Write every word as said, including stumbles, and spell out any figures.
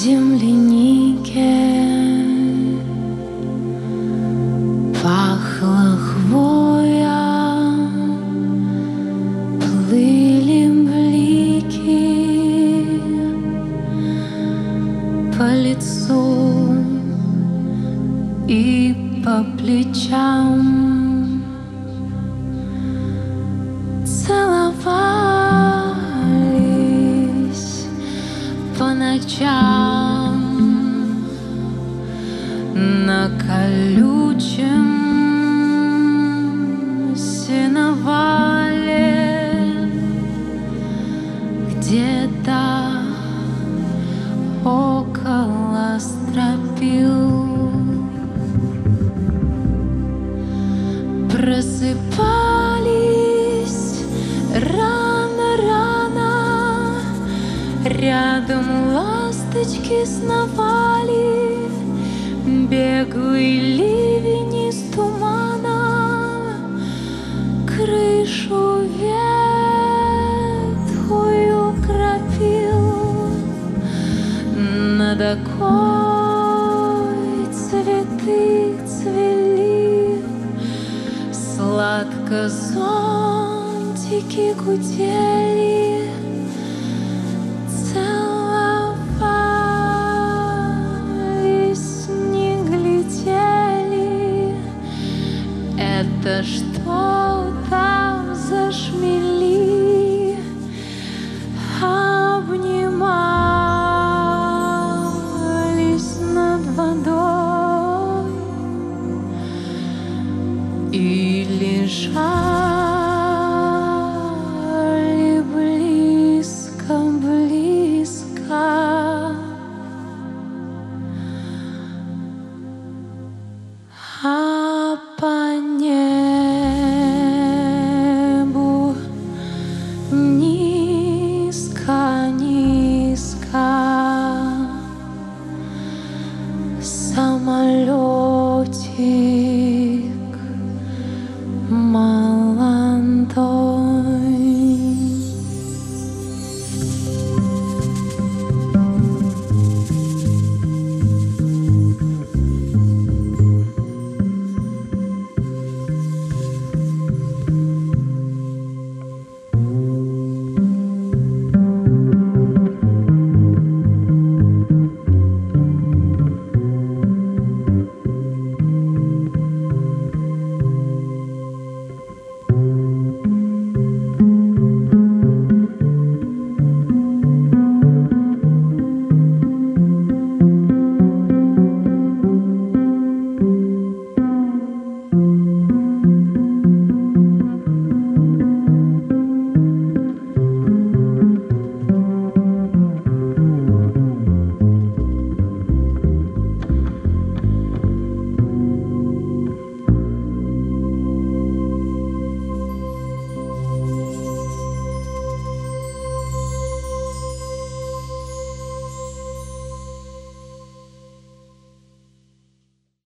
землянике пахла хвоя, плыли блики по лицу и по плечам. Целовались по ночам на колючем сеновале, где-то около стропил. Просыпались рано-рано, рядом ласточки сновали, беглый ливень из тумана крышу ветхую кропил. Над окой цветы цвели, сладко зонтики гудели, целовались, не глядели. Это что там за шмели обнимались над водой и лежали близко-близко. А по небу низко-низко самолетик